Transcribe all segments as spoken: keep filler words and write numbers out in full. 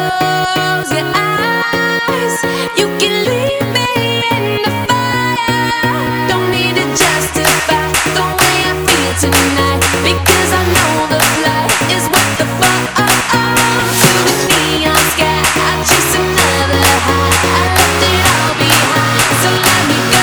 Close your eyes. You can leave me in the fire. Don't need to justify the way I feel tonight, because I know the flight is worth the fun. To the neon sky, I chase another high. I left it all behind, so let me go.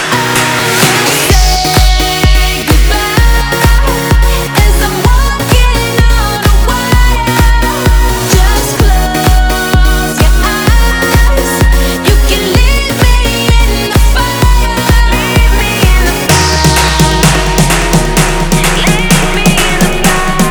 Say goodbye as I'm walking on a wire. Just close your eyes. You can leave me in the fire. Leave me in the fire. Leave me in the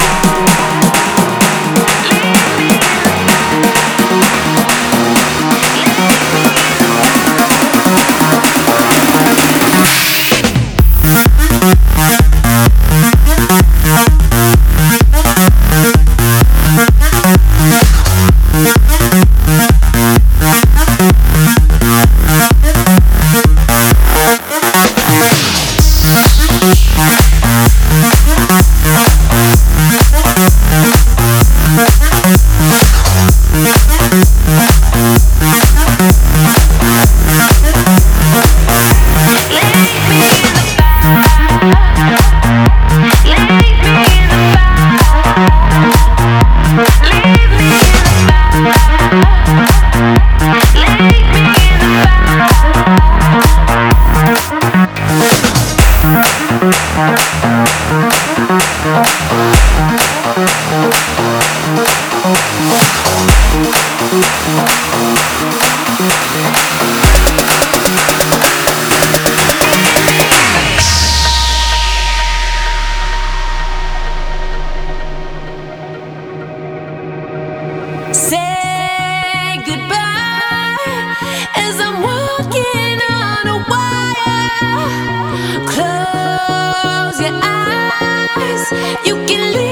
Say goodbye as I'm walking on a wire. Close your eyes. You can leave